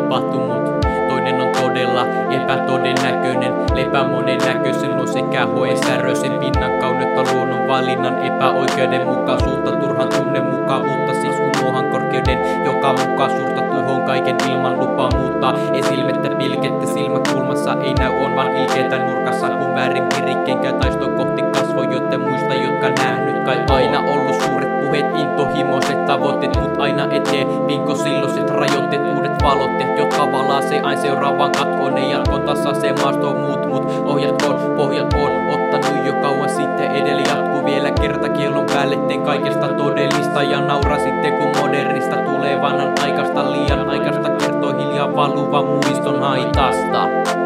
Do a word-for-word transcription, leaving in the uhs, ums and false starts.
tapahtunut. Toinen on todella epätodennäköinen, lepää monennäköisen luo sekä hoe säröisen pinnan kaunetta luonnon valinnan epäoikeudenmukaisuutta, turhan tunnemukavuutta, siis unohan korkeuden, joka mukaan suurta tuhoon kaiken ilman lupaa muuttaa. Ei silmettä pilkettä silmäkulmassa, ei näy on vaan ilkeitä nurkassa, kun väärin virikkeen käy taisto kohti kasvoja, joten muista, jotka nähnyt kai aina ollut suuret puheet, intohimoiset tavoitteet, mut aina eteen pinko silloiset rajoitteet, uudet valotteet, jotka valaasee aina seuraavaan katkoon, ei jatkon tasaiseen maastoon muut mut ohjatkoon, pohjat on ottanut jo kauan sitten, edellä jatkuu vielä kerta kiellon päälle, teen kaikesta todellista ja naura sitten kun modernista tulee vanhan aikaista, liian aikaista kertoo hiljaa valuvan muiston haitasta.